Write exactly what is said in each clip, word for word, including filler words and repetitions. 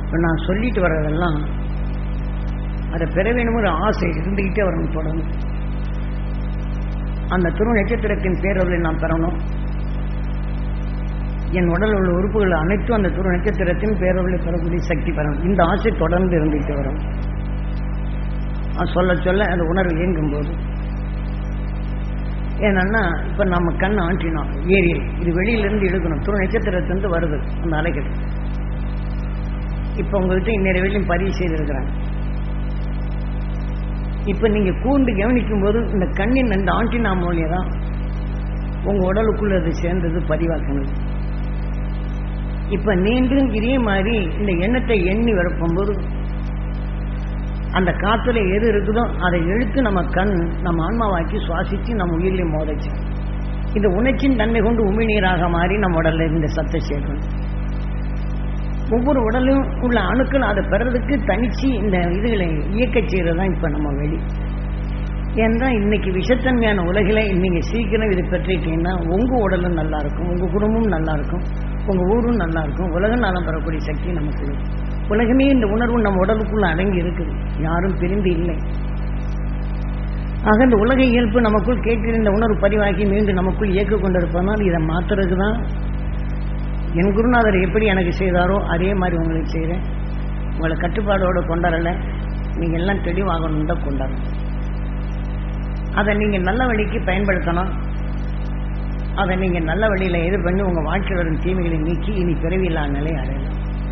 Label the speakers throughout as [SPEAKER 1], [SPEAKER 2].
[SPEAKER 1] இப்போ நான் சொல்லிட்டு வர்றதெல்லாம் அதை பெற வேணும் ஒரு ஆசை இருந்துக்கிட்டே வரணும் தொடர்ந்து. அந்த துருவ நட்சத்திரத்தின் பேரவர்களை நாம் பெறணும். என் உடல் உள்ள உறுப்புகள் அனைத்தும் அந்த துருவ நட்சத்திரத்தின் பேரவர்களை பெறக்கூடிய சக்தி பெறணும். இந்த ஆசை தொடர்ந்து இருந்துகிட்டே வரும். சொல்ல சொல்ல அந்த உணர்வு இயங்கும் போது ஏன்னா இப்ப நம்ம கண் ஆற்றினோம் ஏரியல், இது வெளியிலிருந்து இழுக்கணும். துருவ நட்சத்திரத்திலிருந்து வருது அந்த அலைகள். இப்ப உங்கள்கிட்ட இந்நேர வெளியும் பதிவு செய்திருக்கிறாங்க. இப்ப நீங்க கூண்டு கவனிக்கும் போது இந்த கண்ணின் அந்த ஆண்டினா மூலியம் தான் உங்க உடலுக்குள்ள அது சேர்ந்தது பதிவாக்கணும். இப்ப மீண்டும் இதே மாதிரி இந்த எண்ணத்தை எண்ணி வரப்போது அந்த காத்துல எது இருக்குதோ அதை எழுத்து நம்ம கண் நம்ம ஆன்மாவாக்கி சுவாசிச்சு நம்ம உயிரிலையும் மோதச்சு இந்த உணர்ச்சியின் தன்மை கொண்டு உமிழ்நீராக மாறி நம்ம உடல்ல இந்த சத்தை சேர்க்கணும். ஒவ்வொரு உடலும் உள்ள அணுக்கள் அதை பெறதுக்கு தனிச்சு இந்த இதுகளை இயக்க செய்யறதுதான் இப்ப நம்ம வெளி. ஏன்னா இன்னைக்கு விஷத்தன்மையான உலகில நீங்க சீக்கிரம் இதை பெற்றிட்டீங்கன்னா உங்க உடலும் நல்லா இருக்கும், உங்க குடும்பமும் நல்லா இருக்கும், உங்க ஊரும் நல்லா இருக்கும், உலக நலம் பெறக்கூடிய சக்தி நமக்கு. உலகமே இந்த உணர்வு நம்ம உடலுக்குள்ள அடங்கி இருக்குது, யாரும் பிரிந்து இல்லை. ஆக இந்த உலக இயல்பு நமக்குள் கேட்டிருந்த உணர்வு பதிவாகி மீண்டும் நமக்குள் இயக்க கொண்டிருப்பதனால் இதை மாத்துறதுக்கு தான் என் குருநாதர் எப்படி எனக்கு செய்தாரோ அதே மாதிரி உங்களுக்கு செய்கிறேன். உங்களை கட்டுப்பாடோடு கொண்டாடலை, நீங்கள் எல்லாம் தெளிவாகணும் தான் கொண்டாடணும். அதை நீங்கள் நல்ல வழிக்கு பயன்படுத்தணும். அதை நீங்கள் நல்ல வழியில் எது பண்ணி உங்கள் வாழ்க்கையில் வரும் தீமைகளை நீக்கி இனி பிறவியில்லாத நிலை அடையலாம்.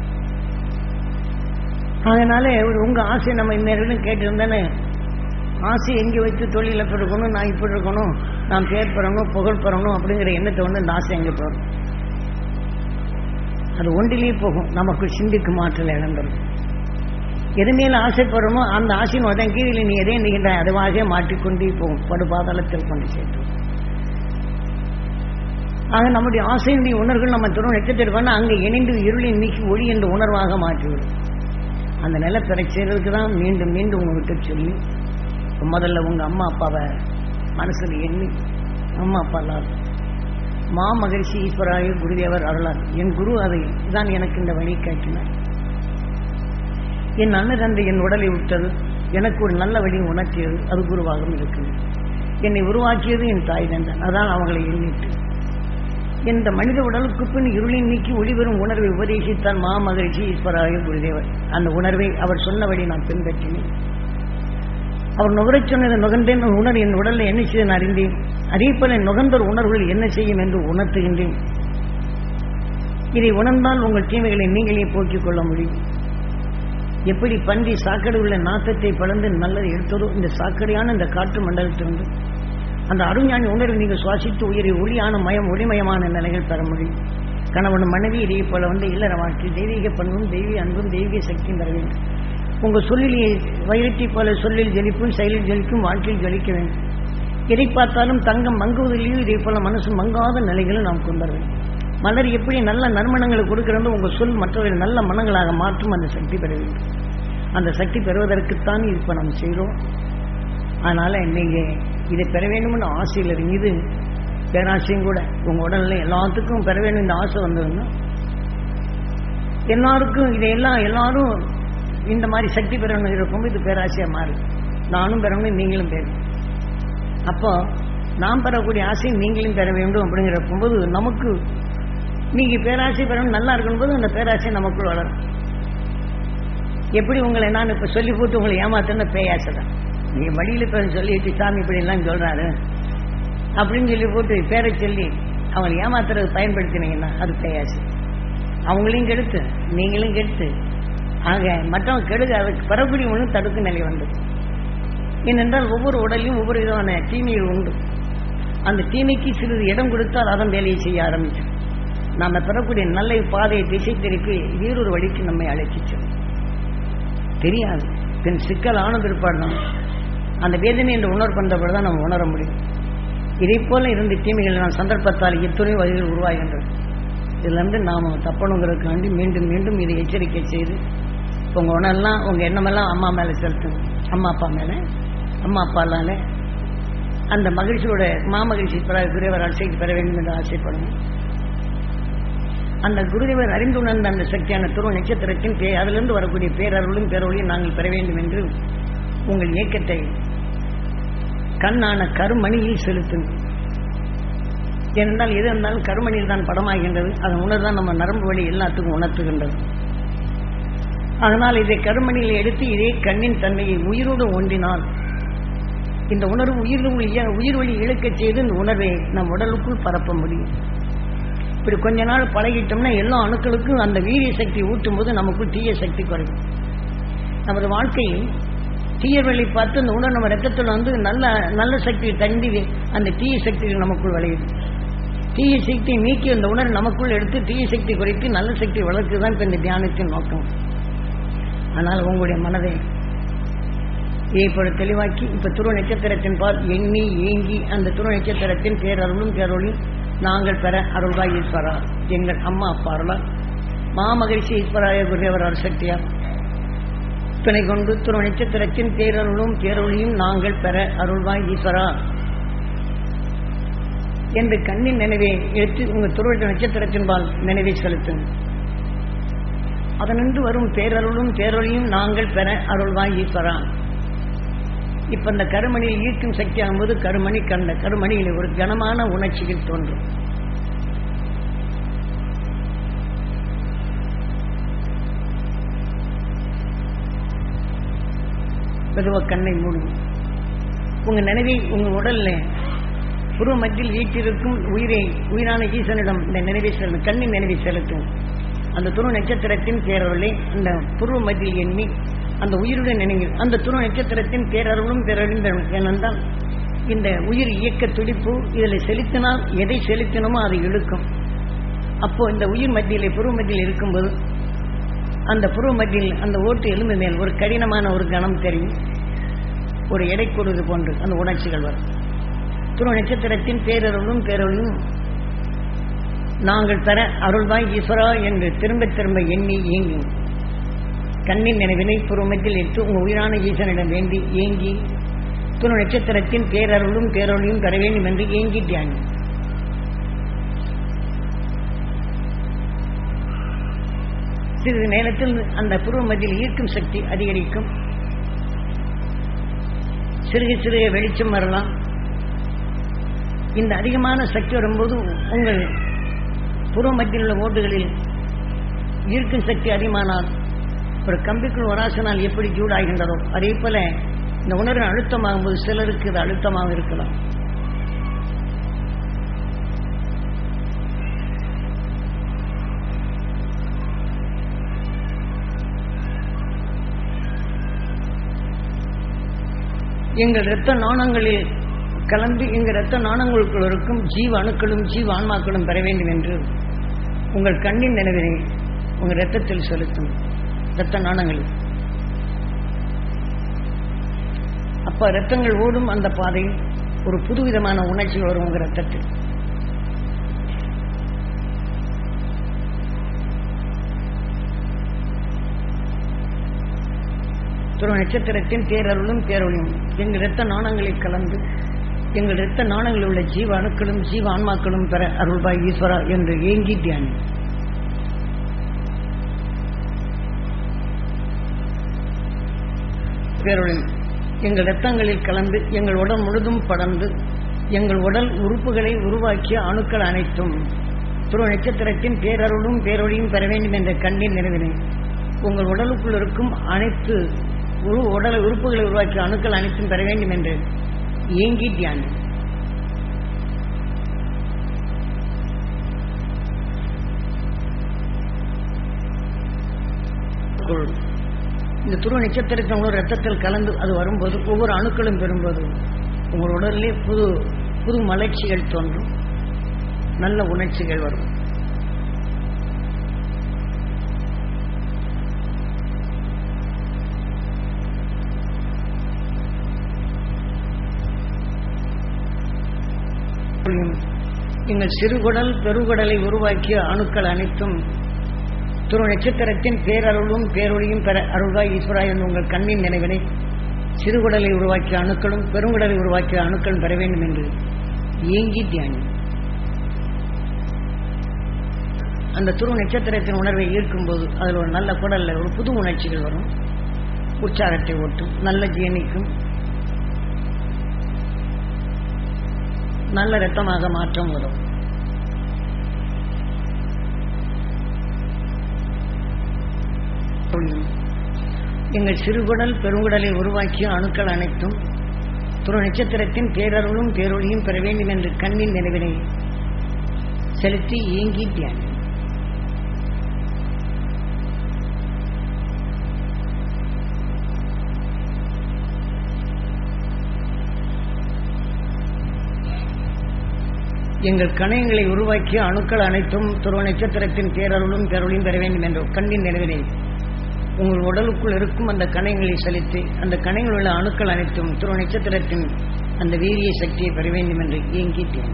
[SPEAKER 1] அதனால உங்கள் ஆசை நம்ம இந்நேரம் கேட்டிருந்தேன்னு ஆசை எங்கே வச்சு தொழிலில் பெருக்கணும், நான் இப்படி இருக்கணும், நான் பேர் பெறணும், புகழ் பெறணும் அப்படிங்கிற எண்ணத்தை வந்து இந்த ஆசை எங்கே போகும்? அது ஒன்றிலேயே போகும். நமக்கு சிந்திக்கு மாற்றல் இழந்துடும். எது மேல ஆசைப்படுறோமோ அந்த ஆசையின் உடனே கீழே நீ எதே நீங்கின்ற அதுவாக மாற்றிக்கொண்டே போகும், படு பாதாளத்தில் கொண்டு சேர்த்து. ஆக நம்முடைய ஆசையினுடைய உணர்வுகள் நம்ம துருவ நட்சத்திரம் அங்கே இணைந்து இருளின் நீக்கி ஒளி என்ற உணர்வாக மாற்றிவிடும். அந்த நிலை பெற செய்யறதுக்கு தான் மீண்டும் மீண்டும் உங்ககிட்ட சொல்லி முதல்ல உங்க அம்மா அப்பாவை மனசில் எண்ணி அம்மா அப்பா எல்லாம் மா மகிழ்ச்சி ஈஸ்வராய குருதேவர் அருளார் என் குரு அதை தான் எனக்கு இந்த வழி காட்டினார். என் அண்ணன் தந்தை என் உடலை விட்டது, எனக்கு ஒரு நல்ல வழி உணர்த்தியது, அது குருவாகவும் இருக்குது. என்னை உருவாக்கியது என் தாய் தந்தான், அதான் அவங்களை எண்ணிட்டு இந்த மனித உடலுக்கு பின் இருளின் நீக்கி ஒளிவரும் உணர்வை உபதேசித்தான் மா மகிழ்ச்சி ஈஸ்வராய குருதேவர். அந்த உணர்வை அவர் சொன்னபடி நான் பின்பற்றினேன். அவர் நுகரச் சொன்னதை நுகர்ந்தேன். உணர் என் உடலில் என்ன செய்ய அறிந்தேன். அதே போல நுகர்ந்தோர் உணர்வுகள் என்ன செய்யும் என்று உணர்த்துகின்றேன். இதை உணர்ந்தால் உங்கள் தீமைகளை நீங்களே போக்கிக் கொள்ள முடியும். எப்படி பன்றி சாக்கடை உள்ள நாத்தத்தை பழந்து நல்லது எடுத்ததோ இந்த சாக்கடையான இந்த காற்று மண்டலத்திலிருந்து அந்த அருஞானி உணர்வை நீங்கள் சுவாசித்து உயிரை ஒளியான மயம் ஒளிமயமான நிலைகள் பெற முடியும். கணவன் மனைவி இதே போல வந்து இல்லற வாழ்க்கை தெய்வீக பண்பும் தெய்வீக அன்பும் தெய்வீக சக்தியும் தர வேண்டும். உங்கள் சொல்லிலேயே வயிற்றை போல சொல்லில் ஜலிப்பும் செயலில் ஜலிக்கும் வாழ்க்கையில் ஜலிக்க வேண்டும். எதை பார்த்தாலும் தங்கம் மங்குவதிலேயும் இதே போல மனசு மங்காத நிலைகளும் நாம் கொண்டு வேண்டும். மலர் எப்படி நல்ல நறுமணங்களை கொடுக்கிறதோ உங்கள் சொல் மற்றவர்கள் நல்ல மனங்களாக மாற்றும் அந்த சக்தி பெற வேண்டும். அந்த சக்தி பெறுவதற்குத்தான் இப்போ நாம் செய்கிறோம். அதனால் நீங்கள் இதை பெற வேண்டும்னு ஆசையில் இருங்க. இது பேராசையும் கூட உங்கள் உடலில் எல்லாத்துக்கும் பெற வேண்டும் இந்த ஆசை வந்ததுன்னா எல்லாருக்கும் இதையெல்லாம் எல்லாரும் இந்த மாதிரி சக்தி பெறணும் இருக்கும். இது பேராசையாக மாறும். நானும் பெறணும், நீங்களும் பெறணும். அப்போ நாம் பெறக்கூடிய ஆசை நீங்களும் பெற வேண்டும் அப்படிங்கிற போது நமக்கு நீங்கள் பேராசை பெறணும் நல்லா இருக்கணும் போது அந்த பேராசை நமக்குள் வளரும். எப்படி உங்களை நான் இப்போ சொல்லி போட்டு உங்களை ஏமாத்துன பேயாசை தான். நீங்கள் வழியில் இப்போ சொல்லிட்டு சாமி இப்படிலாம் சொல்கிறாரு அப்படின்னு சொல்லி போட்டு பேரை சொல்லி அவங்களை ஏமாத்துறது பயன்படுத்தினீங்கன்னா அது பேயாசை. அவங்களையும் கெடுத்து நீங்களும் கெடுத்து ஆக மற்றவங்க கெடுக்க அதுக்கு பெறக்கூடிய ஒன்றும் தடுக்கும் நிலை வந்தது. ஏனென்றால் ஒவ்வொரு உடலையும் ஒவ்வொரு விதமான தீமைகள் உண்டு. அந்த தீமைக்கு சிறிது இடம் கொடுத்தால் அதன் வேலையை செய்ய ஆரம்பிச்சோம். நாம் பெறக்கூடிய நல்ல பாதையை திசை திருப்பி வேறொரு வழிக்கு நம்மை அழைச்சிச்சோம். தெரியாது பின் சிக்கல் ஆன பிற்பாடு தான் அந்த வேதனை என்று உணர்வு பண்ணுறப்பட தான் நம்ம உணர முடியும். இதே போல இருந்த தீமைகள் நான் சந்தர்ப்பத்தால் எத்தனையோ வழிகள் உருவாகின்றது. இதிலிருந்து நாம் தப்பணுங்கிறதுக்காண்டி மீண்டும் மீண்டும் இதை எச்சரிக்கை செய்து உங்கள் உணர்லாம் உங்கள் எண்ணமெல்லாம் அம்மா மேலே செலுத்துங்க. அம்மா அப்பா மேலே அம்மா அப்பாலால அந்த மகிழ்ச்சியோட மா மகிழ்ச்சி பெற குறைவர் ஆசைக்கு பெற வேண்டும் என்று ஆசைப்படணும். அந்த குருதேவர் அறிந்துணர்ந்த அந்த சக்தியான துருவ நட்சத்திரத்தின் பே அதிலிருந்து வரக்கூடிய பேரருளும் பேரொழியும் நாங்கள் பெற வேண்டும் என்று உங்கள் இயக்கத்தை கண்ணான கருமணியில் செலுத்துங்கள். ஏனென்றால் எது இருந்தாலும் கருமணியில் தான் படமாகின்றது. அதன் உணர்தான் நம்ம நரம்பு வழி எல்லாத்துக்கும் உணர்த்துகின்றது. அதனால் இதை கருமணியில் எடுத்து இதே கண்ணின் தன்மையை உயிரோடு ஒன்றினால் இந்த உணர்வு உயிர் உயிர் வழி இழுக்கச் செய்து இந்த உணர்வை நம் உடலுக்குள் பரப்ப முடியும். இப்படி கொஞ்ச நாள் பழகிட்டோம்னா எல்லா அணுக்களுக்கும் அந்த வீரிய சக்தி ஊட்டும் போது நமக்குள் தீய சக்தி குறையும். நமது வாழ்க்கையில் தீயவர்களை பார்த்து அந்த உணர்வு நம்ம ரத்தத்தில் வந்து நல்ல நல்ல சக்தி தண்டி அந்த தீய சக்திகள் நமக்குள் விளையுது. தீய சக்தியை நீக்கி அந்த உணர்வு நமக்குள் எடுத்து தீய சக்தி குறைத்து நல்ல சக்தி வளர்க்குதான் இப்போ இந்த தியானத்தின் நோக்கம். ஆனால் உங்களுடைய மனதை இப்போது தெளிவாக்கி இப்போ துருவ நட்சத்திரத்தின் பால் எண்ணி ஏங்கி அந்த துருவ நட்சத்திரத்தின் பேரருளும் பேரொழியும் நாங்கள் பெற அருள்வாய் ஈஸ்வரா. எங்கள் அம்மா அப்பா அருளால் மாமகிழ்ச்சி ஈஸ்வராய குருதேவர் அருசக்தியா துணை கொண்டு துருவ நட்சத்திரத்தின் பேரருளும் பேரொழியும் நாங்கள் பெற அருள்வாய் ஈஸ்வரா என்று கண்ணின் நினைவை எடுத்து உங்கள் துருவ நட்சத்திரத்தின் பால் நினைவை செலுத்துங்கள். அதனின்று வரும் பேரருளும் பேரொழியும் நாங்கள் பெற அருள்வாய் ஈஸ்வரா. இப்ப இந்த கருமணியில் ஈர்க்கும் சக்தி ஆகும்போது கருமணி கண்ட கருமணியில் ஒரு கனமான உணர்ச்சிகள் தோன்றும். மெதுவா கண்ணை மூடும். உங்க நினைவை உங்க உடல்ல புருவ மத்தியில் வீட்டிற்கும் உயிரை உயிரான ஈசனிடம் இந்த நினைவை செலுத்தும். கண்ணின் நினைவை செலுத்தும். அந்த துருவ நட்சத்திரத்தின் பேரருளை அந்த புருவ மத்தியில் எண்ணி அந்த உயிருடன் நினைவு அந்த துருவ நட்சத்திரத்தின் பேரருளும் பேரறிந்த ஏனென்றால் இந்த உயிர் இயக்க துடிப்பு இதில் செலுத்தினால் எதை செலுத்தினமோ அதை இழுக்கும். அப்போ இந்த உயிர் மத்தியிலே புருவ மத்தியில் இருக்கும்போது அந்த புருவ மத்தியில் அந்த ஓட்டு எலும்பு மேல் ஒரு கடினமான ஒரு கணம் தெரியும். ஒரு எடை கொடுது போன்று அந்த உணர்ச்சிகள் வரும். துருவ நட்சத்திரத்தின் பேரருளும் பேரொழியும் நாங்கள் தர அருள்வாய் ஈஸ்வரா என்று திரும்ப திரும்ப எண்ணி ஏங்கும் கண்ணின் நினைவினை புருவமத்தில் எடுத்து உங்கள் உயிரான ஈசனிடம் வேண்டி ஏங்கி துணை நட்சத்திரத்தின் பேரருளும் பேரொழியும் பெற வேண்டும் என்று ஏங்கி தியானி. சிறிது நேரத்தில் அந்த புருவமத்தில் ஈர்க்கும் சக்தி அதிகரிக்கும். சிறுக சிறுக வெளிச்சம் வரலாம். இந்த அதிகமான சக்தி வரும்போது உங்கள் புருவ மத்தியில் உள்ள ஓட்டுகளில் ஈர்க்கும் சக்தி அதிகமானால் ஒரு கம்பிக்குள் வராசனால் எப்படி ஜூடாகின்றதோ அதே போல இந்த உணர்வு அழுத்தமாகும் போது சிலருக்கு இது அழுத்தமாக இருக்கலாம். எங்கள் இரத்த நாணங்களில் கலந்து எங்கள் இரத்த நாணங்களுக்குள் இருக்கும் ஜீவ அணுக்களும் ஜீவ ஆன்மாக்களும் பெற வேண்டும் என்று உங்கள் கண்ணின் நினைவினை உங்கள் இரத்தத்தில் செலுத்தும். இரத்த நாணங்களில் அப்ப இரத்தங்கள் ஓடும் அந்த பாதையில் ஒரு புதுவிதமான உணர்ச்சி வரும் உங்கள் இரத்தத்தில். துருவ நட்சத்திரத்தின் பேரருளும் பேரொழியும் எங்கள் இரத்த நாணங்களில் கலந்து எங்கள் இரத்த நாணங்களில் உள்ள ஜீவ அணுக்களும் ஜீவ ஆன்மாக்களும் பெற அருள்வாய் ஈஸ்வரா என்று ஏங்கி தியானி. பேரொழியும் எங்கள் இரத்தங்களில் கலந்து எங்கள் உடல் முழுதும் படர்ந்து எங்கள் உடல் உறுப்புகளை உருவாக்கிய அணுக்கள் அனைத்தும் துருவ நட்சத்திரத்தின் பேரருளும் பேரொழியும் பெற வேண்டும் என்ற கண்ணின் நினைவினை உங்கள் உடலுக்குள் இருக்கும் அனைத்து உடல் உறுப்புகளை உருவாக்கிய அணுக்கள் அனைத்தும் பெற வேண்டும் என்று ஏங்கி தியானி. இந்த துருவ நட்சத்திரத்தின் உங்களோட ரத்தத்தில் கலந்து அது வரும்போது ஒவ்வொரு அணுக்களும் பெறும்போது உங்கள் உடலிலே புது புது மலர்ச்சிகள் தோன்றும், நல்ல உணர்ச்சிகள் வரும். எங்கள் சிறுகுடல் பெருகுடலை உருவாக்கிய அணுக்கள் அனைத்தும் துருவ நட்சத்திரத்தின் பேரருளும் பேரொழியும் பெற அருள்வாய் ஈஸ்வரா என்று உங்கள் கண்ணின் நினைவினை சிறுகுடலை உருவாக்கிய அணுக்களும் பெருங்குடலை உருவாக்கிய அணுக்களும் பெற வேண்டும் என்று ஏங்கி தியானி. அந்த துருவ நட்சத்திரத்தின் உணர்வை ஈர்க்கும் போது அதில் ஒரு நல்ல குடல்ல ஒரு புது உணர்ச்சிகள் வரும், உற்சாகத்தை ஓட்டும், நல்ல ஜீரணிக்கும், நல்ல இரத்தமாக மாற்றம் வரும். எங்கள் சிறுகுடல் பெருங்குடலை உருவாக்கிய அணுக்கள் அனைத்தும் துருவ நட்சத்திரத்தின் பேரருளும் பேரொழியும் பெற வேண்டும் என்று கண்ணின் நினைவினை செலுத்தி ஏங்கி தியானி. எங்கள் கணையங்களை உருவாக்கிய அணுக்கள் அனைத்தும் துருவ நட்சத்திரத்தின் பேரருளும் பேரொழியும் பெற வேண்டும் என்ற கண்ணின் நினைவினை உங்கள் உடலுக்குள் இருக்கும் அந்த கணைகளை செலுத்தி அந்த கணையில் உள்ள அணுக்கள் அனைத்தும் துருவ நட்சத்திரத்தின் அந்த வீரிய சக்தியை பெற வேண்டும் என்று ஏங்கிட்டேன்.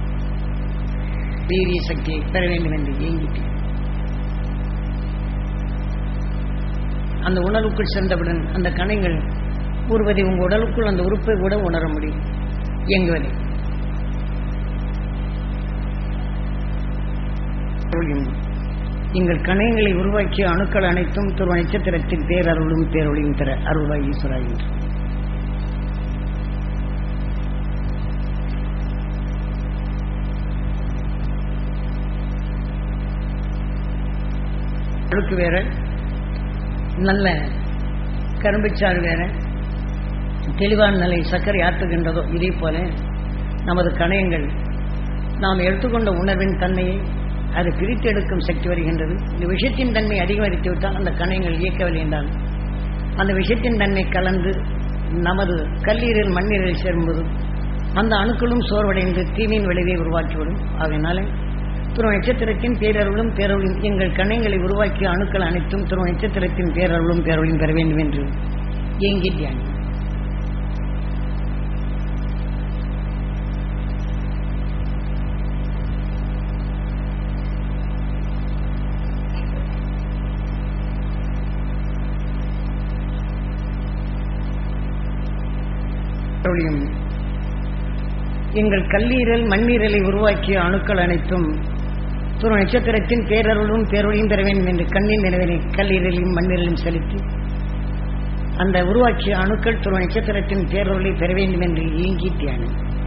[SPEAKER 1] வீரிய சக்தியை பெற வேண்டும் என்று ஏங்கிட்டேன். அந்த உணர்வுக்குள் சென்றவுடன் அந்த கணைகள் கூறுவதை உங்கள் உடலுக்குள் அந்த உறுப்பை கூட உணர முடியும். இயங்குவதை எங்கள் கணையங்களை உருவாக்கிய அணுக்கள் அனைத்தும் துருவ நட்சத்திரத்தின் பேரருளும் பேரொழியும் தர அருள்வாய் ஈஸ்வரா என்று அழுக்கு வேற, நல்ல கரும்புச்சாறு வேற, தெளிவான நிலை சர்க்கரை ஆற்றுகின்றதோ இதே போல நமது கணையங்கள் நாம் எடுத்துக்கொண்ட உணர்வின் தன்மையை அது பிரித்து எடுக்கும் சக்தி வருகின்றது. இந்த விஷயத்தின் தன்மை அதிகரித்து விட்டால் அந்த கணையங்கள் இயக்கவில்லை என்றால் அந்த விஷயத்தின் தன்மை கலந்து நமது கல்லீரல் மண்ணீரில் சேரும்போது அந்த அணுக்களும் சோர்வடைந்து தீமையின் விளைவை உருவாக்கிவிடும். ஆகையினால துருவ நட்சத்திரத்தின் பேரருளும் பேரொழியும் எங்கள் கணையங்களை உருவாக்கிய அணுக்கள் அனைத்தும் துருவ நட்சத்திரத்தின் பேரருளும் பேரொழியும் பெற வேண்டும் என்று ஏங்கி தியானி. எங்கள் கல்லீரல் மண்ணீரலை உருவாக்கிய அணுக்கள் அனைத்தும் துருவ நட்சத்திரத்தின் பேரருளும் பேரொழியும் பெற வேண்டும் என்று கண்ணின் நினைவினை கல்லீரலையும் மண்ணீரலையும் செலுத்தி அந்த உருவாக்கிய அணுக்கள் துருவ நட்சத்திரத்தின் பேரொழியை பெற வேண்டும் என்று ஏங்கி தியானி.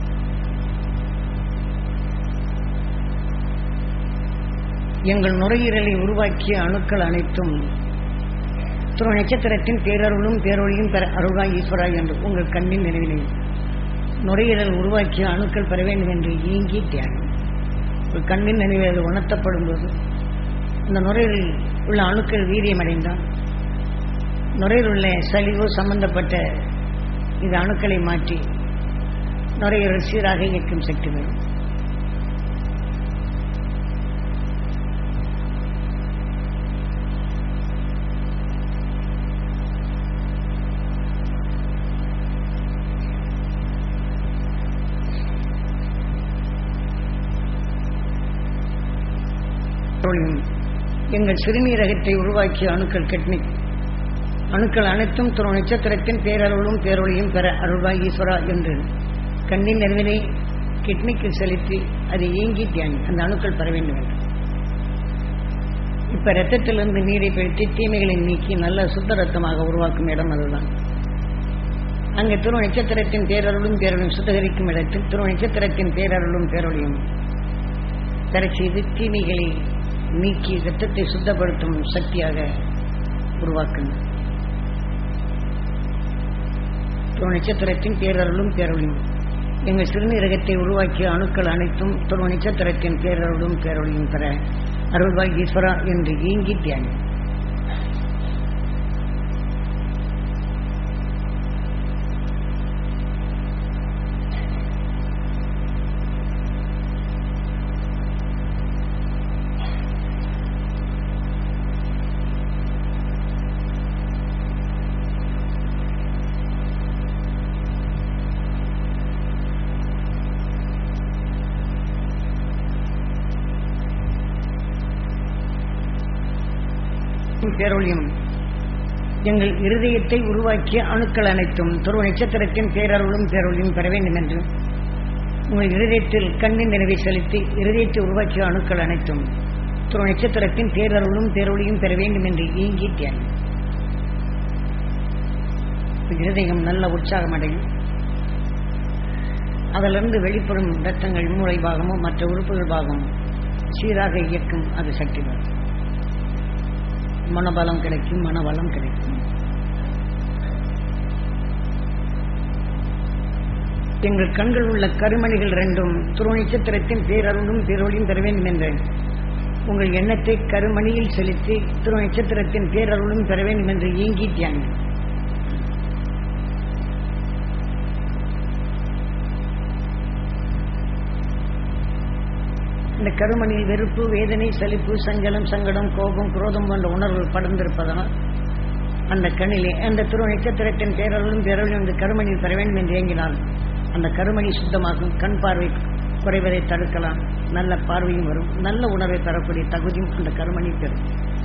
[SPEAKER 1] எங்கள் நுரையீரலை உருவாக்கிய அணுக்கள் அனைத்தும் துருவ நட்சத்திரத்தின் பேரருளும் பேரொழியும் பெற அருள்வாய் ஈஸ்வரா என்று உங்கள் கண்ணின் நினைவினை நுரையீரல் உருவாக்கிய அணுக்கள் பெற வேண்டும் என்று ஏங்கி தியானம். ஒரு கண்ணின் நினைவில் உணர்த்தப்படும் போது இந்த நுரையீரலில் உள்ள அணுக்கள் வீரியமடைந்தால் நுரையில் உள்ள சளிவோ சம்பந்தப்பட்ட இந்த அணுக்களை மாற்றி நுரையீரல் சீராக இயக்கும் சக்தி வரும். எங்கள் சிறுநீரகத்தை உருவாக்கிய அணுக்கள் கிட்னிக் அணுக்கள் அனைத்தும் துருவ நட்சத்திரத்தின் பேரருளும் பேரொழியும் பெற அருள்வாய் ஈஸ்வரா என்று கண்ணின் நினைவினை கிட்னிக்கு செலுத்தி அதை ஏங்கி தியானி அந்த அணுக்கள் பெற வேண்டும் என்று. இப்ப ரத்தத்திலிருந்து நீரை பிடித்து தீமைகளை நீக்கி நல்ல சுத்த ரத்தமாக உருவாக்கும் இடம் அதுதான். அங்கே துருவ நட்சத்திரத்தின் பேரருளும் பேரொழியும் சுத்தகரிக்கும் இடத்தில் துருவ நட்சத்திரத்தின் பேரருளும் பேரொழியும் பெற செய்து தீமைகளை நீக்கி ரத்தத்தை சுத்தப்படுத்தும் சக்தியாக உருவாக்குங்கள். துருவ நட்சத்திரத்தின் பேரருளும் பேரொழியும் எங்கள் சிறுநீரகத்தை உருவாக்கிய அணுக்கள் அனைத்தும் துருவ நட்சத்திரத்தின் பேரருளும் பேரொழியும் பெற அருள்வாய் ஈஸ்வரா என்று ஏங்கி தியானி. பேரொழியும் எங்கள் இருதயத்தை உருவாக்கிய அணுக்கள் அனைத்தும் துருவ நட்சத்திரத்தின் பேரருளும் பேரொழியும் பெற வேண்டும் என்று உங்கள் இருதயத்தில் கண்ணின் நினைவை செலுத்தி இருதயத்தை உருவாக்கிய அணுக்கள் அனைத்தும் துரு நட்சத்திரத்தின் பேரருளும் பேரொழியும் பெற வேண்டும் என்று ஏங்கி தியானம். இருதயம் நல்ல உற்சாகம் அடையும். அதிலிருந்து வெளிப்படும் இரத்தங்கள் மூளை பாகமும் மற்ற உறுப்புகள் பாகமும் சீராக இயக்கும். அது சக்தி வரும். மனபலம் கிடைக்கும், மனவளம் கிடைக்கும். எங்கள் கண்கள் உள்ள கருமணிகள் இரண்டும் துரு நட்சத்திரத்தின் பேரருளும் பேரொழியும் பெற வேண்டும் என்று உங்கள் எண்ணத்தை கருமணியில் செலுத்தி துரு நட்சத்திரத்தின் பேரருளும் பெற வேண்டும் என்று ஏங்கி தியானம். இந்த கருமணியில் வெறுப்பு, வேதனை, சலிப்பு, சஞ்சலம், சங்கடம், கோபம், குரோதம் போன்ற உணர்வுகள் படர்ந்திருப்பதனால் அந்த கண்ணிலே அந்த துரு நட்சத்திரத்தின் பேரருளும் பேரொழியும் இந்த கருமணியில் பெற வேண்டும் என்று இயங்கினால் அந்த கருமணி சுத்தமாகும். கண் பார்வை குறைவதை தடுக்கலாம். நல்ல பார்வையும் வரும். நல்ல உணர்வை பெறக்கூடிய தகுதியும் அந்த கருமணி பெறும்.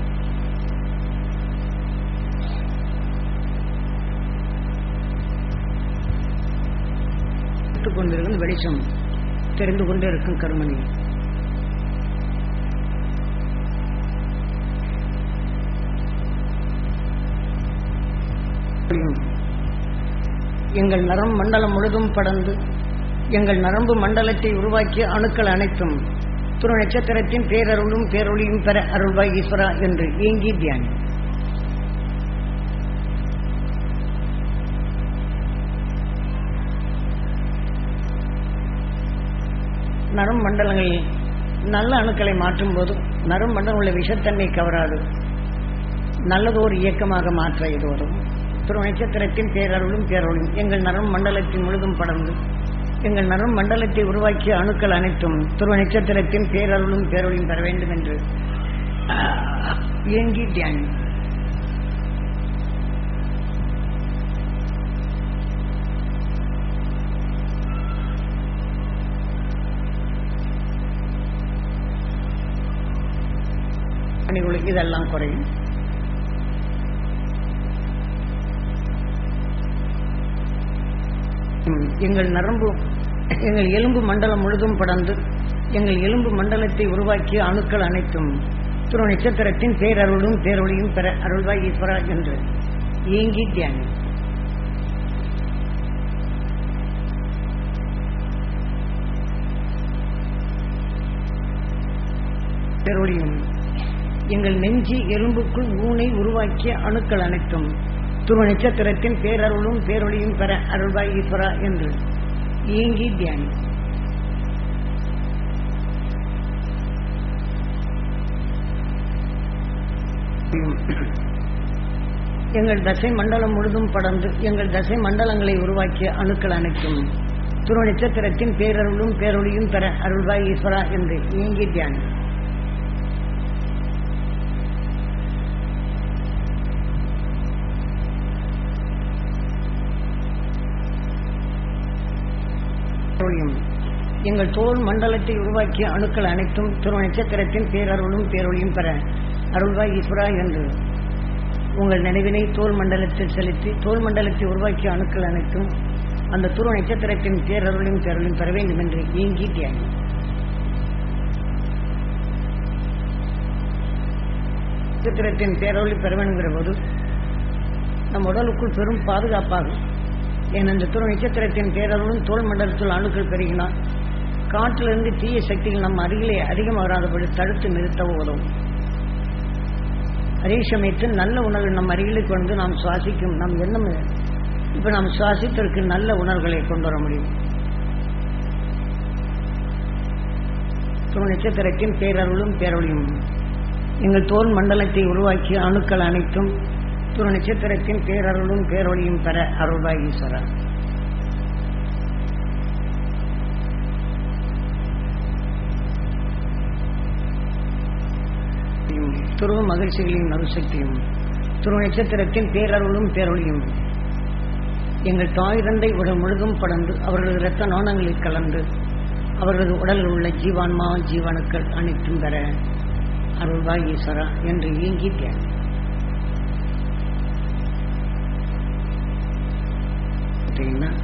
[SPEAKER 1] கொண்டிருக்கும் வெளிச்சம் தெரிந்து கொண்டே இருக்கும் கருமணி. எங்கள் நரம் மண்டலம் முழுதும் படர்ந்து எங்கள் நரம்பு மண்டலத்தை உருவாக்கிய அணுக்கள் அனைத்தும் துரு நட்சத்திரத்தின் பேரருளும் பேரொழியும் பெற அருள்வாய் ஈஸ்வரா என்று ஏங்கி தியானி. நரம் மண்டலங்களில் நல்ல அணுக்களை மாற்றும் போது நரம் மண்டலம் உள்ள விஷத்தன்மை கவராது. நல்லதோர் இயக்கமாக மாற்ற இது வரும். துரு நட்சத்திரத்தின் பேரருளும் பேரொழியும் எங்கள் நரம் மண்டலத்தின் முழுதும் படர்ந்து எங்கள் நரம் மண்டலத்தை உருவாக்கிய அணுக்கள் அனைத்தும் துரு நட்சத்திரத்தின் பேரருளும் பேரொழியும் பெற வேண்டும் என்று ஏங்கி தியானி. இதெல்லாம் குறையும். எங்கள் நரம்பு எங்கள் எலும்பு மண்டலம் முழுதும் படர்ந்து எங்கள் எலும்பு மண்டலத்தை உருவாக்கிய அணுக்கள் அனைத்தும் துரு நட்சத்திரத்தின் பேரருளும் பேரொழியும் பெற அருள்வாய் ஈஸ்வரா என்று ஏங்கி தியானி. பேரொழியும் எங்கள் நெஞ்சி எலும்புக்குள் ஊனை உருவாக்கிய அணுக்கள் அனைத்தும் துரு நட்சத்திரத்தின் பேரருளும் பேரொழியும் பெற அருள்வாய் ஈஸ்வரா என்று ஏங்கி தியானி. எங்கள் தசை மண்டலம் முழுதும் படர்ந்து எங்கள் தசை மண்டலங்களை உருவாக்கிய அணுக்கள் அனைத்தும் துரு நட்சத்திரத்தின் பேரருளும் பேரொழியும் பெற அருள்வாய் ஈஸ்வரா என்று ஏங்கி தியானி. எங்கள் தோல் மண்டலத்தை உருவாக்கிய அணுக்கள் அனைத்தும் துரு நட்சத்திரத்தின் பேரருளும் பேரொழியும் பெற அருள்வாய் ஈஸ்வரா என்று உங்கள் நினைவினை தோல் மண்டலத்தில் செலுத்தி தோல் மண்டலத்தை உருவாக்கிய அணுக்கள் அனைத்தும் அந்த துரு நட்சத்திரத்தின் பேரருளையும் பேரொழியும் பெற வேண்டும் என்று ஏங்கி தியானி. நட்சத்திரத்தின் பேரொழி பெற வேண்டுங்கிற போது நம் உடலுக்குள் பெரும் பாதுகாப்பாகும். ஏன் அந்த துரு நட்சத்திரத்தின் பேரருளும் தோல் மண்டலத்தில் அணுக்கள் பெருகினால் காற்றிலிருந்து தீய சக்திகள் நம் அருகிலே அதிகம் வராதபடி தடுத்து நிறுத்தவோ உதவும். அதே சமயத்தில் நல்ல உணர்வு நம் அருகிலே கொண்டு நாம் சுவாசிக்கும் நம் எண்ணம் இப்ப நாம் சுவாசித்திற்கு நல்ல உணர்வுகளை கொண்டு வர முடியும். துரு நட்சத்திரத்தின் பேரருளும் பேரொழியும் எங்கள் தோல் மண்டலத்தை உருவாக்கிய அணுக்கள் அனைத்தும் துரு நட்சத்திரத்தின் பேரருளும் பேரொழியும் பெற அருள்வாய் ஈஸ்வரா. துருவ மகிழ்ச்சிகளின் அருசக்தியும் துரு நட்சத்திரத்தின் பேரருளும் பேரொழியும் எங்கள் தாய் தந்தை உடல் முழுதும் படர்ந்து அவர்களது இரத்த நாணங்களில் கலந்து அவர்களது உடலில் உள்ள ஜீவான்மா ஜீவனுக்கள் அனைத்தும் பெற அருள்வாய் ஈஸ்வரா என்று ஏங்கி தியானம்.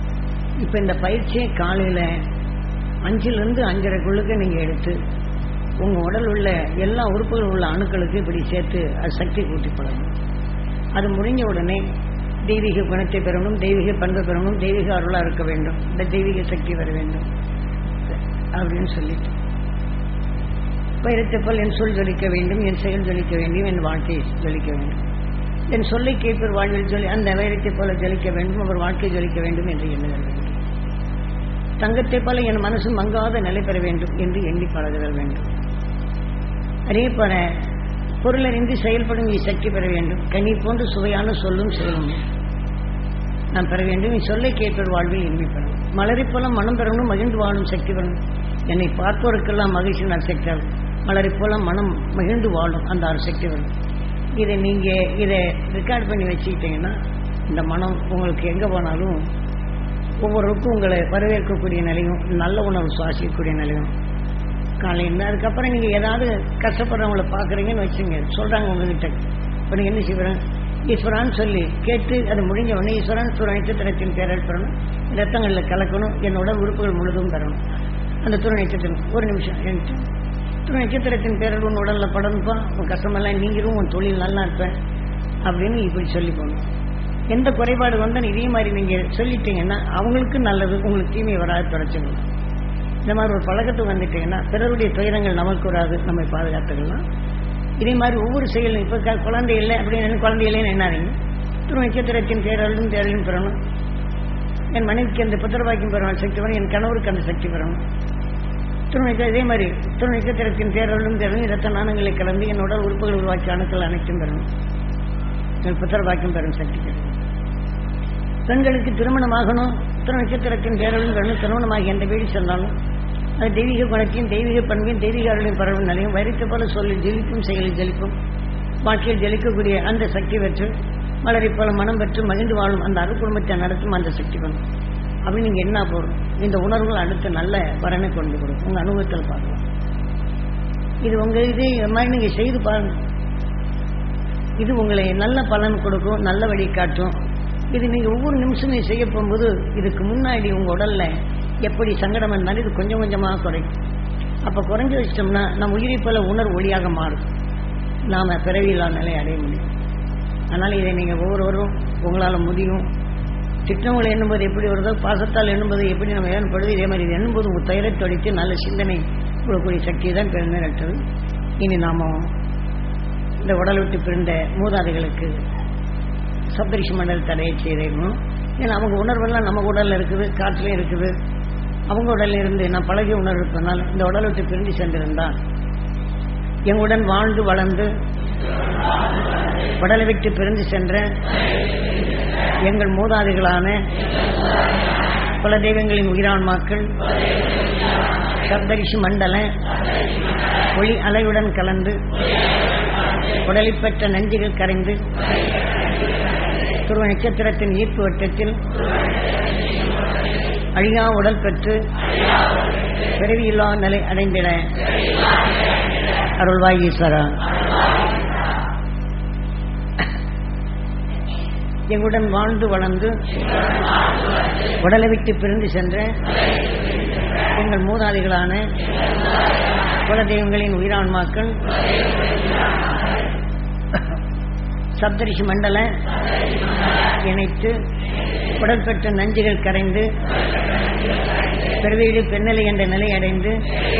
[SPEAKER 1] இப்ப இந்த பயிற்சியை காலையில அஞ்சிலிருந்து அஞ்சரைக்குள்ளுக்கு நீங்க எடுத்து உங்கள் உடல் உள்ள எல்லா உறுப்புகள் உள்ள அணுக்களுக்கு இப்படி சேர்த்து அது சக்தி கூட்டி பழகும். அது முடிஞ்ச உடனே தெய்வீக குணத்தை பெறணும், தெய்வீக பண்பை பெறணும், தெய்வீக அருளாக இருக்க வேண்டும், இந்த தெய்வீக சக்தி வர வேண்டும் அப்படின்னு சொல்லிட்டு பயிரத்தப்பல் என் சொல் ஜொலிக்க வேண்டும், என் செயல் ஜொலிக்க வேண்டும், என் வாழ்க்கையை ஜொலிக்க வேண்டும், என் சொல்லை கேட்பர் வாழ்வில் ஜொலி அந்த வைரத்தை போல ஜொலிக்க வேண்டும், அவர் வாழ்க்கை ஜொலிக்க வேண்டும் என்று எண்ணுதல் வேண்டும். தங்கத்தை போல என் மனசு மங்காத நிலை பெற வேண்டும் என்று எண்ணி பழகுதல் வேண்டும். அதே போல பொருளறிந்து செயல்படும் சக்தி பெற வேண்டும். கனி போன்று சுவையான சொல்லும் செயலும் நான் பெற வேண்டும். நீ சொல்லை கேட்பர் வாழ்வில் எண்ணி பெறணும். மலரை போல மனம் பெறணும், மகிழ்ந்து வாழும் சக்தி பெறணும். என்னை பார்ப்பவருக்கெல்லாம் மகிழ்ச்சி நான் சக்தி ஆகும். மலரை போல மனம் மகிழ்ந்து வாழும் அந்த ஒரு சக்தி வரும். இதை நீங்கள் இதை ரெக்கார்ட் பண்ணி வச்சுக்கிட்டீங்கன்னா இந்த மனம் உங்களுக்கு எங்கே போனாலும் ஒவ்வொருக்கும் உங்களை வரவேற்கக்கூடிய நிலையும், நல்ல உணவு சுவாசிக்கக்கூடிய நிலையும் காலையில். அதுக்கப்புறம் நீங்கள் ஏதாவது கஷ்டப்படுறவங்கள பார்க்குறீங்கன்னு வச்சுங்க, சொல்கிறாங்க உங்ககிட்ட, இப்போ நீங்கள் என்ன செய்வேன் ஈஸ்வரான்னு சொல்லி கேட்டு அது முடிஞ்ச உடனே ஈஸ்வரன் துணை நட்சத்திரத்தின் பேரல் பெறணும், ரத்தங்களில் கலக்கணும், என்னோட உறுப்புகள் முழுதும் பெறணும். அந்த துணை நட்சத்திரம் ஒரு நிமிஷம் எனக்கு துணை நட்சத்திரத்தின் பேரல் உன் உடலில் படணுப்பா, உன் கஷ்டமெல்லாம் நீங்களும் உன் தொழில் நல்லா இருப்பேன் அப்படின்னு இப்படி சொல்லி போகணும். எந்த குறைபாடு வந்தால் இதே மாதிரி நீங்கள் சொல்லிட்டீங்கன்னா அவங்களுக்கு நல்லது, உங்களுக்கு தீமையை வராது தொடச்சிக்கணும். இந்த மாதிரி ஒரு பழக்கத்துக்கு வந்துட்டீங்கன்னா பிறருடைய துயரங்கள் நமக்கு வராது, நம்மை பாதுகாத்துக்கலாம். இதே மாதிரி ஒவ்வொரு செயலும் இப்போ க குழந்தை இல்லை அப்படின்னு குழந்தை இல்லைன்னு என்னாதீங்க, துணை நட்சத்திரத்தின் தேரலும் தேரலும் பெறணும். என் மனைவிக்கு அந்த புத்திரவாக்கியம் பெறணும் சக்தி பெறணும், என் கணவருக்கு அந்த சக்தி பெறணும். துணை இதே மாதிரி துணை நட்சத்திரத்தின் தேரலும் தேரலும் இரத்த நாணங்களை கலந்து என் உடல் உறுப்புகள் உருவாக்கி அணுக்கள் அனைத்தும் பெறணும், என் புத்திரவாக்கியம் பெறும் சக்தி பெறணும். பெண்களுக்கு திருமணமாகணும், துணை நட்சத்திரத்தின் தேரலும் பெறணும். திருமணமாகி எந்த வீடு சென்றாலும் அது தெய்வீக குணத்தையும் தெய்வீக பண்பையும் தெய்வீக அருளையும் பரவும் நிலையும் வைரத்தை போல சொல்லில் ஜெலிக்கும் செயலில் ஜெலிக்கும் வாழ்க்கையில் ஜெலிக்கக்கூடிய அந்த சக்தி பெற்று மலரை போல மனம் பெற்று மகிழ்ந்து வாழும் அந்த அரு குடும்பத்தை நடத்தும் அந்த சக்தி பண்ணும். அப்படி நீங்கள் என்ன போகிறோம் இந்த உணர்வுகள் அடுத்து நல்ல வரனை கொண்டு கொடுக்கும். உங்கள் அனுபவத்தில் பார்க்கலாம். இது உங்கள் இது மாதிரி நீங்கள் செய்து பாருங்கள். இது உங்களை நல்ல பலன் கொடுக்கும், நல்ல வழி காட்டும். இது நீங்கள் ஒவ்வொரு நிமிஷமும் செய்ய போகும்போது இதுக்கு முன்னாடி உங்கள் உடலில் எப்படி சங்கடம் இருந்தாலும் இது கொஞ்சம் கொஞ்சமாக குறையும். அப்போ குறைஞ்சி வச்சிட்டோம்னா நம்ம உயிரை போல உணர்வு ஒளியாக மாறும், நாம் பிறவியில்லா நிலை அடைய முடியும். அதனால் இதை நீங்கள் ஒவ்வொருவரும் உங்களால் முடியும். திட்டங்களை எண்ணும்போது எப்படி வருதோ, பாசத்தால் எண்ணும்போது எப்படி நம்ம ஏற்படுது, இதே மாதிரி இது எண்ணும்போது உங்கள் தயிரை தொடித்து நல்ல சிந்தனை கொடுக்கக்கூடிய சக்தி தான் பெருமையற்றது. இனி நாம் இந்த உடல் விட்டு பிரிந்த மூதாதைகளுக்கு சப்தரிஷி மண்டல தடையை செய்யணும். ஏன்னா அவங்க உணர்வெல்லாம் நம்ம உடலில் இருக்குது, காற்றுலேயும் இருக்குது. அவங்க உடலில் இருந்து நான் பழகிய உணர்வு இருப்பதனால் இந்த உடலை விட்டு பிரிந்து சென்றிருந்தால் எங்களுடன் வாழ்ந்து வளர்ந்து உடலை விட்டு பிரிந்து சென்ற எங்கள் மூதாதைகளான குல தெய்வங்களின் உயிரான்மாக்கள் சப்தரிஷி மண்டல ஒளி அலையுடன் கலந்து உடலை பெற்ற நஞ்சுகள் கரைந்து துருவ நட்சத்திரத்தின் ஈர்ப்பு வட்டத்தில் அழியா உடல் பெற்று பிறவியில்லா நிலை அடைந்திட அருள்வாய் ஈஸ்வரா. எங்களுடன் வாழ்ந்து வளர்ந்து உடலை விட்டு பிரிந்து சென்ற எங்கள் மூதாதிகளான குலதெய்வங்களின் உயிரான்மாக்கள் சப்தரிஷி மண்டல இணைத்து உடல் பெற்ற நஞ்சுகள் கரைந்து பிறவியீடு பெண்ணிலை என்ற நிலை அடைந்து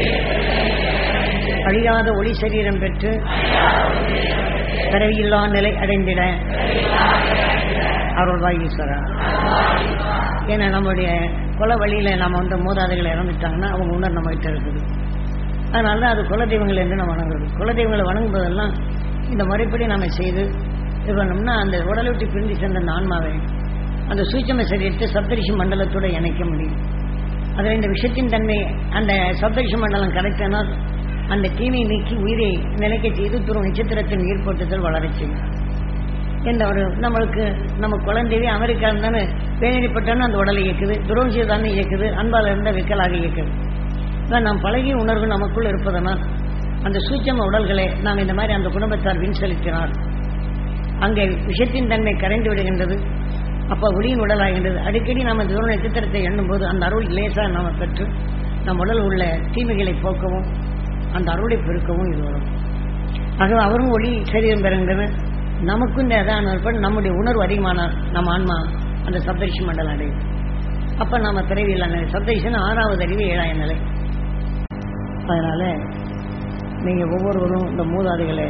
[SPEAKER 1] அழியாத ஒளி சரீரம் பெற்று பிறவியில்லா நிலை அடைந்திட அருள்வாய் ஈஸ்வரா. ஏன்னா நம்முடைய குல வழியில் நம்ம வந்து மூதாதைகளை இறந்துட்டாங்கன்னா அவங்க உணர் நம்ம கிட்ட இருக்குது. அதனால தான் அது குலதெய்வங்கள் என்று நம்ம வணங்குறது. குலதெய்வங்களை வணங்கும்போதெல்லாம் இந்த முறைப்படி நம்ம செய்து இது பண்ணோம்னா அந்த உடலை விட்டு பிரிந்து சென்ற அந்த ஆன்மாவை அந்த சூட்சும சரீரத்தை சப்தரிஷி மண்டலத்தோடு இணைக்க முடியும். அதில் இந்த விஷயத்தின் தன்மை அந்த சப்தரிஷி மண்டலம் கிடைத்தனால் அந்த தீமை நீக்கி உயிரை நிலைக்க செய்து துரு நட்சத்திரத்தின் ஈர்ப்போட்டத்தில் வளரச் செய்யும். என்ற ஒரு நம்மளுக்கு நம்ம குழந்தைவே அமெரிக்கா இருந்தானே வேதனைப்பட்டாலும் அந்த உடலை இயக்குது, துரோகம் செய்தானே இயக்குது, அன்பால் இருந்த விக்கலாக இயக்குது. அதான் நாம் பழகிய உணர்வு நமக்குள் இருப்பதனால் அந்த சூட்சும உடல்களை நாம் இந்த மாதிரி அந்த குடும்பத்தார் வின் செலுத்தினார். அங்கே விஷத்தின் தன்மை கரைந்து விடுகின்றது. அப்போ ஒளியின் உடலாகின்றது. அடிக்கடி நாம் துருவ நட்சத்திரத்தை எண்ணும்போது அந்த அருள் லேசாக நாம் பெற்று நம் உடல் உள்ள தீமைகளை போக்கவும் அந்த அருளை பெருக்கவும் இது வரும். ஆக அவரும் ஒளி சரீரம் பெறுகின்றன. நமக்கும் இந்த அதான் ஏற்படும். நம்முடைய உணர்வு அதிகமான நம்ம ஆன்மா அந்த சப்தரிஷி மண்டலம் அடையும். அப்ப நாம பிறவியில் சப்தரிஷன் ஆறாவது அறிவு ஏழாயிரம் நிலை. அதனால நீங்க ஒவ்வொருவரும் இந்த மூதாதைகளை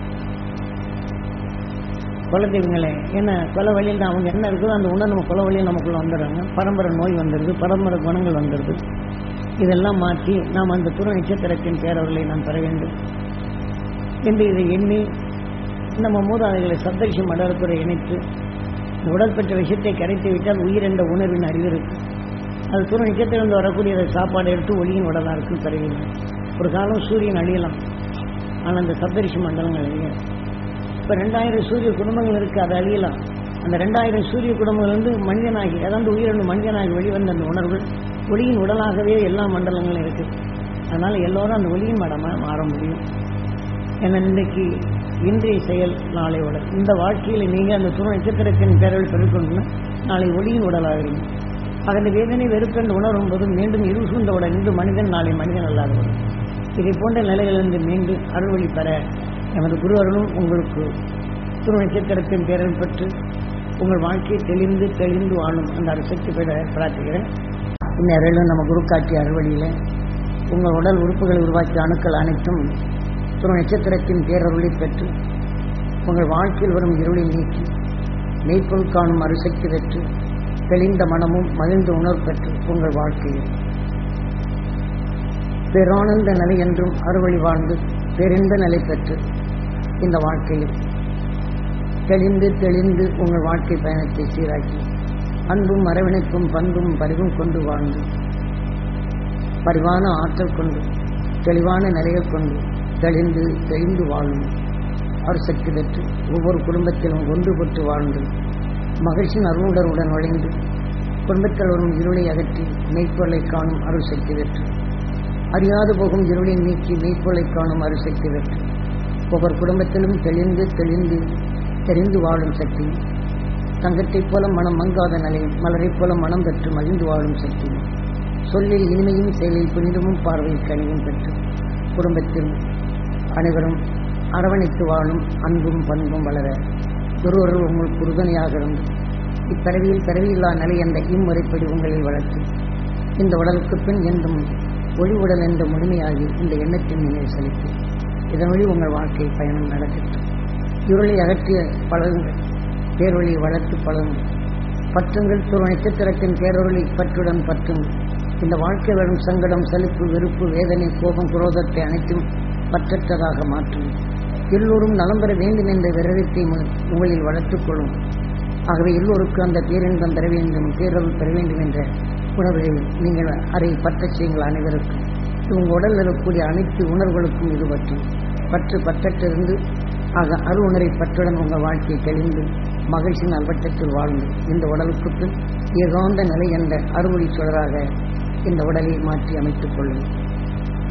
[SPEAKER 1] குலதெய்வங்களே என்ன கொலை வழியில் தான் அவங்க என்ன இருக்குதோ அந்த உணர்வு நம்ம கொலை வழியில் நமக்குள்ள வந்துடுறாங்க. பரம்பரை நோய் வந்துடுது, பரம்பரை குணங்கள் வந்துடுது. இதெல்லாம் மாற்றி நாம் அந்த துரு நட்சத்திரத்தின் பேரவர்களை நாம் பெற வேண்டும் என்று இதை எண்ணி நம்ம மூதாதைகளை சப்தரிஷி மண்டலத்துறை இணைத்து இந்த உடல் பெற்ற விஷயத்தை கரைத்து விட்டால் உயிர் என்ற உணர்வின் அறிவு இருக்கு. அது துரு நட்சத்திரம் வரக்கூடிய சாப்பாடு எடுத்து ஒளியின் உடலாக இருக்கு பெறவில்லை. ஒரு காலம் சூரியன் அழியலாம், ஆனால் அந்த சப்தரிஷி மண்டலங்கள் அழியலாம். இப்போ ரெண்டாயிரம் சூரிய குடும்பங்கள் இருக்குது, அது அழியலாம். அந்த ரெண்டாயிரம் சூரிய குடும்பங்கள் வந்து மனிதனாகி, அதாவது உயிரிழந்து மனிதனாகி வெளிவந்த அந்த உணர்வு ஒளியின் உடலாகவே எல்லா மண்டலங்களும் இருக்குது. அதனால் எல்லோரும் அந்த ஒளியின் மடமாக மாற முடியும். ஏன்னா இன்றைக்கு இன்றைய செயல் நாளை உடல். இந்த வாழ்க்கையில் நீங்கள் அந்த துணை நட்சத்திரத்தின் பேரல் பெருக்கணும்னா நாளை ஒளியின் உடலாகிறீங்க. அதன் வேதனை வெறுப்பு என்று உணரும் போது மீண்டும் இருசூழ்ந்த உடல் இன்று மனிதன் நாளை மனிதன் அல்லாதவர். இதை போன்ற நிலைகளிலிருந்து மீண்டும் அருள்வழி பெற எமது குரு அருளும் உங்களுக்கு துணை நட்சத்திரத்தின் பேரல் பெற்று உங்கள் வாழ்க்கையை தெளிந்து தெளிந்து வாழும் அந்த அரிசக்தி பெற பிரார்த்திக்கிறேன். இந்த அருளும் நம்ம குரு காட்டிய அறுவழியில் உங்கள் உடல் உறுப்புகளை உருவாக்கிய அணுக்கள் அனைத்தும் துணை நட்சத்திரத்தின் பேரருளை பெற்று உங்கள் வாழ்க்கையில் வரும் இருளை நீக்கி மெய்ப்பொருள் காணும் அரிசக்தி பெற்று தெளிந்த மனமும் மகிழ்ந்த உணர்வு பெற்று உங்கள் வாழ்க்கையில் பேரானந்த நிலை என்றும் அறுவழி வாழ்ந்து பேரின்ப நிலை பெற்று இந்த வாழ்க்கையில் தெளிந்து தெளிந்து உங்கள் வாழ்க்கை பயணத்தை சீராக்கி அன்பும் அரவணைப்பும் பண்பும் பரிவும் கொண்டு வாழ்ந்து பரிவான ஆற்றல் கொண்டு தெளிவான நிலைகள் கொண்டு தெளிந்து தெளிந்து வாழும் அருசக்தி பெற்று ஒவ்வொரு குடும்பத்திலும் ஒன்றுபட்டு வாழ்ந்து மகிழ்ச்சியின் அருளுடனுடன் நுழைந்து குடும்பத்தில் வரும் இருளை அகற்றி மெய்ப்பொருளை காணும் அருசக்தி பெற்று அறியாது போகும் இருளை நீக்கி மெய்ப்பொருளை காணும் அருசக்தி பெற்று ஒவ்வொரு குடும்பத்திலும் தெளிந்து தெளிந்து தெரிந்து வாழும் சக்தி தங்கத்தைப் போல மனம் மங்காத நிலையும் மலரைப் போல மனம் பெற்று மகிழ்ந்து வாழும் சக்தி சொல்லில் இனிமையும் செயலில் புனிதமும் பார்வையில் கனிவும் பெற்று குடும்பத்தில் அனைவரும் அரவணைத்து வாழும் அன்பும் பண்பும் வளர ஒருவர்கள் உங்களுக்கு உறுதுணையாக இருந்து இப்பிறவியில் பிறவியில்லா நிலை என்ற இம்முறைப்படி உங்களில் வளர்த்து இந்த உடலுக்கு பின் என்றும் ஒளி உடல் என்ற முழுமையாகி இந்த எண்ணத்தின் நினைவு செலுத்தி இதன் வழி உங்கள் வாழ்க்கை பயணம் நடத்திட்டு இருளை அகற்றிய பழகுங்கள், பேரொழியை வளர்த்து பழகுங்கள், பற்றுங்கள் துரு நட்சத்திரத்தின் பேரொழி பற்றுடன் பற்றுங்கள். இந்த வாழ்க்கை வரும் சங்கடம் சலிப்பு வெறுப்பு வேதனை கோபம் குரோதத்தை அனைத்தும் பற்றற்றதாக மாற்றும். எல்லோரும் நலம் பெற வேண்டும் என்ற விரதத்தை உங்களில் வளர்த்துக் கொள்ளும். ஆகவே எல்லோருக்கும் அந்த பேரின்பம் பெற வேண்டும், பேரருள் பெற வேண்டும் என்ற உணர்வை நீங்கள் அதை பற்றச் செய்யுங்கள். அனைவருக்கும் உங்கள் உடலில் இருக்கக்கூடிய அனைத்து உணர்வுகளுக்கும் இது பற்றும் பற்று பற்றற்றிருந்து ஆக அரு உணரை பற்றுடன் உங்கள் வாழ்க்கையை தெளிந்து மகிழ்ச்சியின் அல்வட்டத்தில் வாழ்ந்து இந்த உடலுக்கு ஏகாந்த நிலை என்ற அறுவழி சுடராக இந்த உடலை மாற்றி அமைத்துக் கொள்ளுங்கள்.